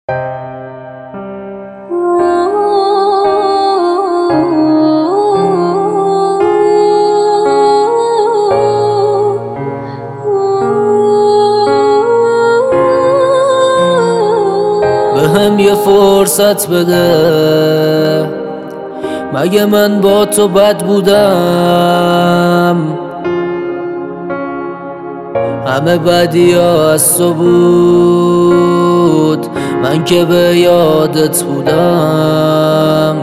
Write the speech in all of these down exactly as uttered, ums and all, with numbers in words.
بهم یه فرصت بده، مگه من با تو بد بودم؟ همه بدی ها از تو بود، من که به یادت بودم.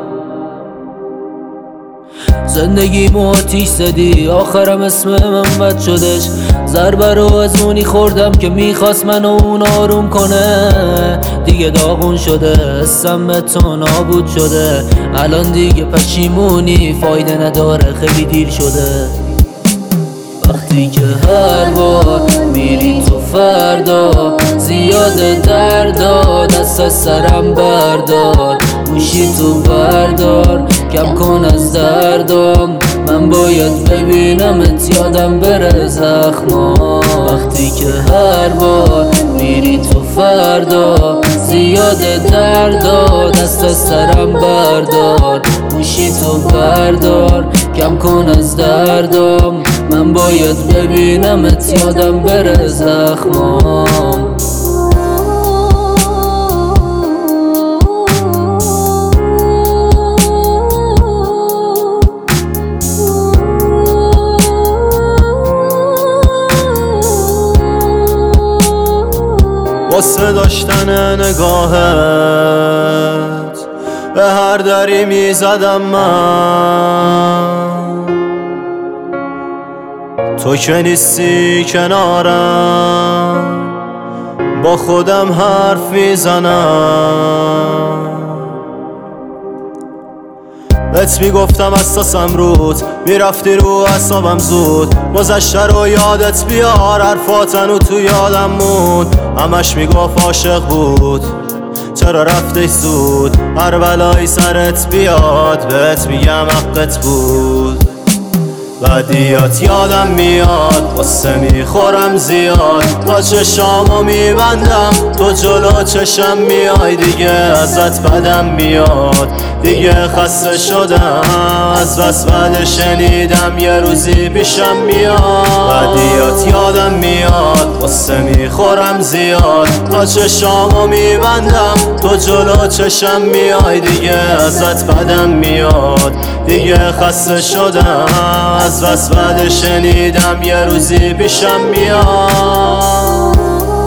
زندگی مو آتیش زدی، آخرم اسم من بد شدش. ضربه رو از اونی خوردم که میخواست منو اون آروم کنه. دیگه داغون شده، حسم به تو نابود شده. الان دیگه پشیمونی فایده نداره، خیلی دیر شده. وقتی که هر بار میری تو فردا، زیاد دردا دست از سرم بردار. گوشی تو بردار، کم کن از دردم. من باید ببینمت یادم بره زخما. وقتی که هر بار میری تو فردا، زیاد دردا دست از سرم بردار. گوشی تو بردار، کم کن از دردم. من باید ببینمت یادم بره زخمام. واسه داشتن نگاهت به هر دری میزدم من. تو که نیستی کنارم، با خودم حرف میزنم. بهت میگفتم اساسم رود، میرفتی رو اعصابم زود. گذشته رو یادت بیار، حرفاتنو تو یادم موند. همش میگفت عاشق بود، چرا رفتی زود؟ هر بلایی سرت بیاد، بهت میگم حقت بود. بدیات یادم میاد، قصه میخورم زیاد. تا چشامو میبندم، تو جلو چشم میای. دیگه ازت بدم میاد، دیگه خسته شدم از بس بد شنیدم. یه روزی پیشم میاد، بدیات یادم میاد. قصه میخورم زیاد، تا چشامو میبندم. تو جلو چشم میای، دیگه ازت بدم میاد. دیگه خسته شدم از بس بد شنیدم. یه روزی پیشم میاد.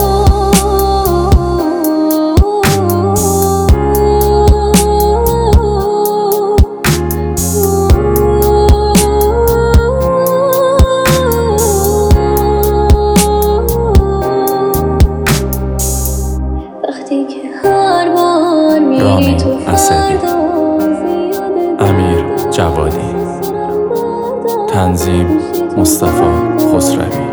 وقتی که هر بار میری تو فردا، امیر جوادی، تنظیم مصطفی خسروی،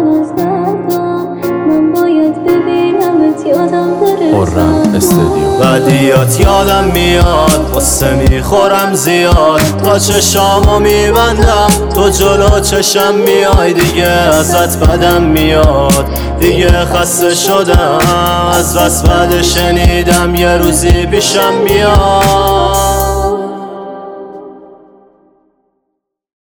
خرم استودیو. بدیات یادم میاد، قصه میخورم زیاد. تا چشامو میبندم، تو جلو چشم میای. دیگه ازت بدم میاد، دیگه خسته شدم از بس بد شنیدم. یه روزی پیشم میاد.